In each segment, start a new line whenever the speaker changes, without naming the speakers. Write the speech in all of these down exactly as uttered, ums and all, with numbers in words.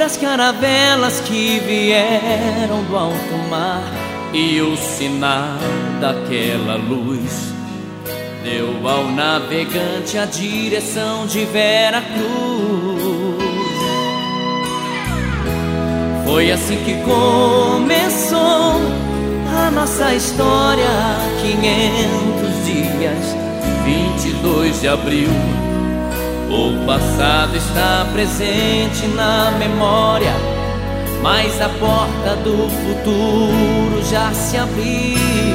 sobre as caravelas que vieram do alto mar, e o sinal daquela luz deu ao navegante a direção de Vera Cruz. Foi assim que começou a nossa história. Quinhentos dias, vinte e dois de abril. O passado está presente na memória, mas a porta do futuro já se abriu.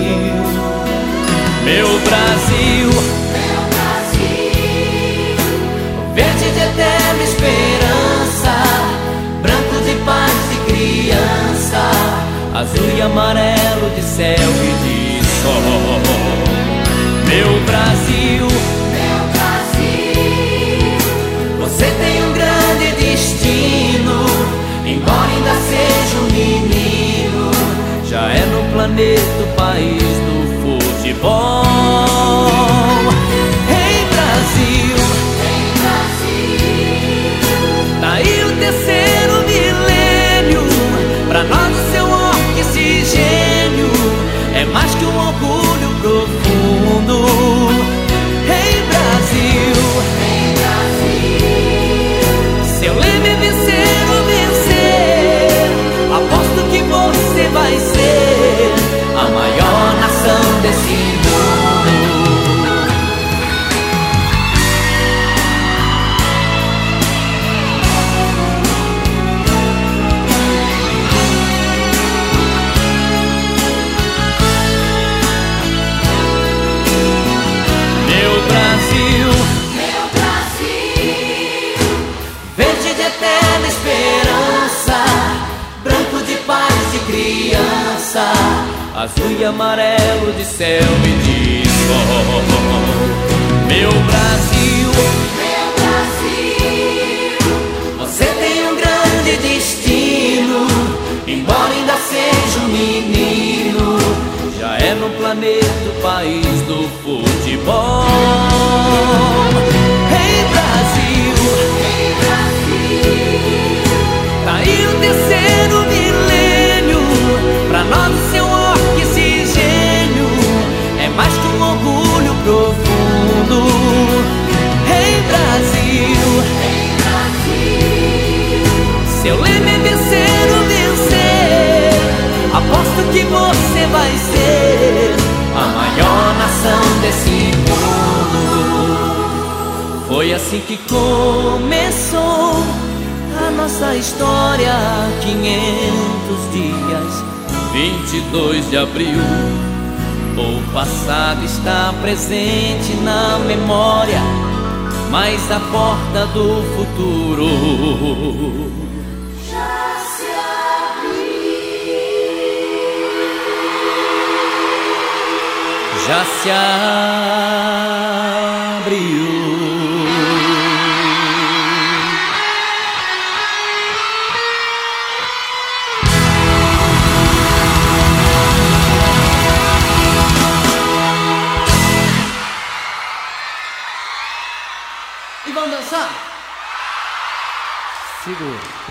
Meu Brasil,
meu Brasil,
verde de eterna esperança, branco de paz e criança, azul e amarelo de céu e de sol. Meu Brasil,
meu Brasil,
você tem um grande destino, embora ainda seja um menino, já é no planeta o país do futebol. Hey Brasil,
hey Brasil,
tá aí o terceiro milênio, pra nós o seu oxigênio é mais que um orgulho profundo. Hey Brasil,
hey Brasil,
seu leme é vencer ou vencer, aposto que você vai ser a maior nação desse mundo. Meu Brasil,
meu Brasil,
verde de eterna esperança, branco de paz e criança, azul e amarelo de céu e de sol. Meu Brasil,
meu Brasil,
você tem um grande destino, embora ainda seja um menino, já é no planeta o país do futebol. Hey Brasil,
hey Brasil,
tá aí o terceiro milênio, pra nós o seu oxigênio é mais que um orgulho profundo. Hey Brasil,
hey Brasil,
seu leme é vencer ou vencer, aposto que você vai ser a maior nação desse mundo. Foi assim que começou a nossa história. Quinhentos dias, vinte e dois de abril. O passado está presente na memória, mas a porta do futuro
já se abriu.
já se abriu. E vamos dançar? Segura.